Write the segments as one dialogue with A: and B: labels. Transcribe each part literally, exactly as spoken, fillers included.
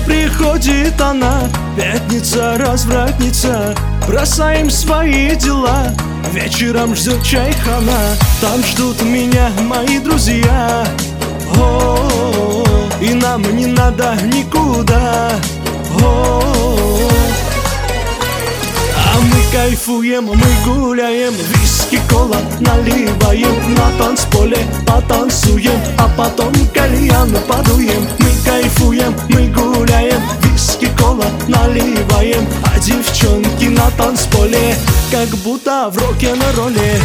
A: приходит она, пятница, развратница. Бросаем свои дела, вечером ждет чайхана. Там ждут меня мои друзья. О-о-о, и нам не надо никуда. О-о-о. А мы кайфуем, мы гуляем, виски, кола наливаем, на танцполе потанцуем, а потом кальян подуем. Мы кайфуем, мы гуляем, виски, кола наливаем, а девчонки на танцполе как будто в рок-н-ролле.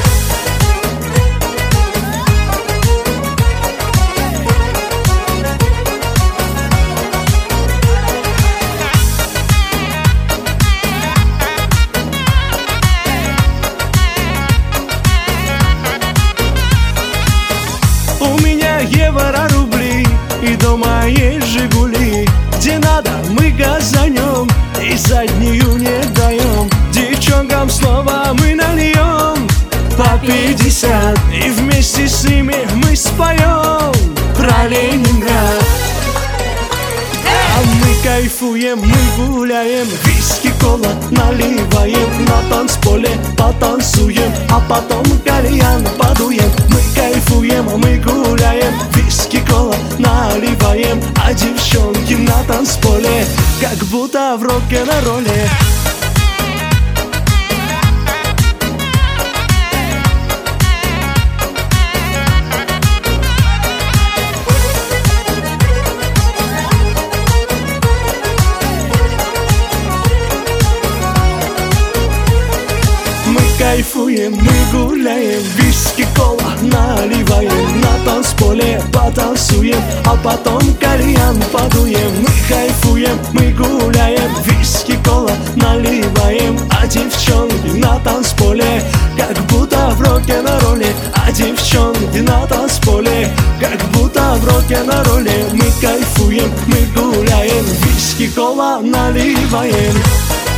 A: Евро, рубли и дома есть Жигули. Где надо, мы газанем и заднюю не даем. Девчонкам снова мы нальем по пятьдесят, и вместе с ними мы споем про Ленинград. А мы кайфуем, мы гуляем, виски, кола наливаем, на танцполе потанцуем, а потом кальян подуем. Мы кайфуем, мы гуляем, виски, кола наливаем, а девчонки на танцполе как будто в рок-н-ролле. Кайфуем, мы гуляем, виски, кола наливаем, на танцполе потанцуем, а потом кальян подуем. Мы кайфуем, мы гуляем, виски, кола наливаем, а девчонки на танцполе как будто в рок-н-ролле. А девчонки на танцполе как будто в рок-н-ролле. Мы кайфуем, мы гуляем, виски, кола наливаем.